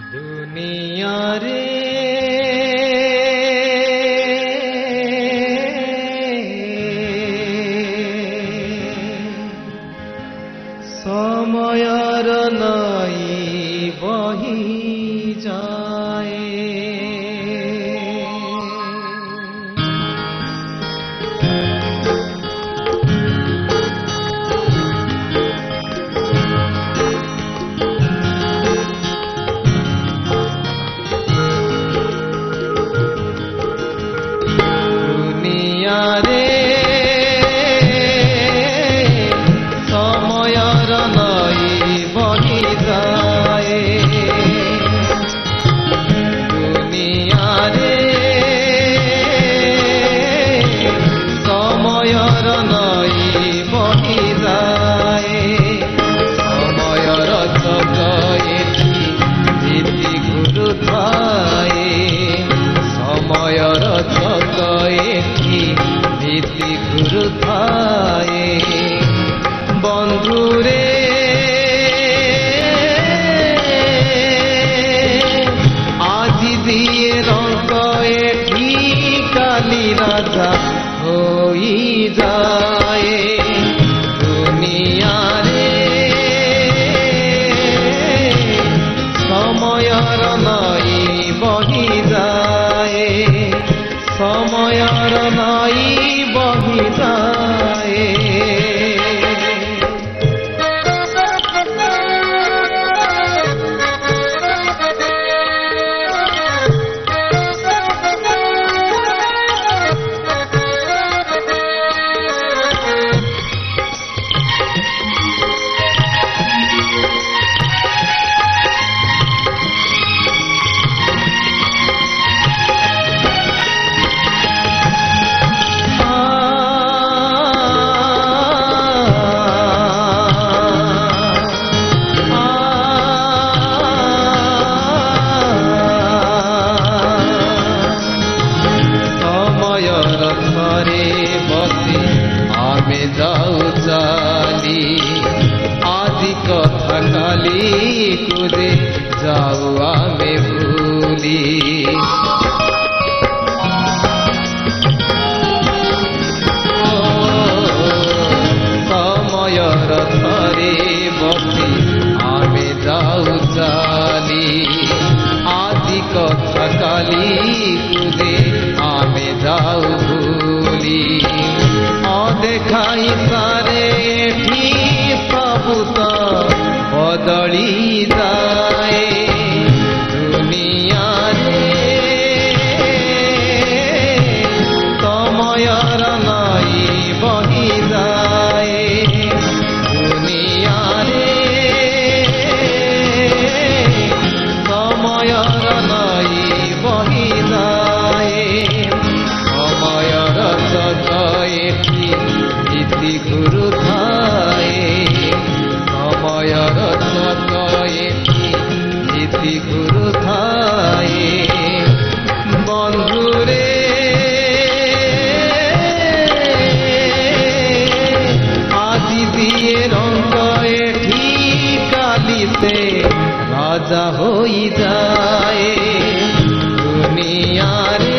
दुनिया रे समयर नई बही जाए दुनिया रे समयर नई बही जाए दुनिया रे समयर नई बही जाए समयर चके धीति घुरुथाए समयर चके धीति घुरुथाए बंधुरे আজি দিয়ে রঙ্ক এটি কালি রাজা হই যায় দুনিয়া রে সময়ের নই বহি যায় সময়ের নই বহি যায় आमे जाऊ चाली आदि कथा काली कुदे जाऊ आमे भूली समयर थरे बसी आमे जाऊ चाली आदि कथा काली कुदे आमे जाऊ भूली देखाई सारे एठी सबूत बदली जाए दुनिया रे समयर नई बही जाए दुनिया रे समयर नई बही जाए समयर चके धीति घुरुथाए समयर चके धीति घुरुथाए बंधुरे আজি দিয়ে রঙ্গ এটি কালিতে রাজা হই যায় দুনিয়া রে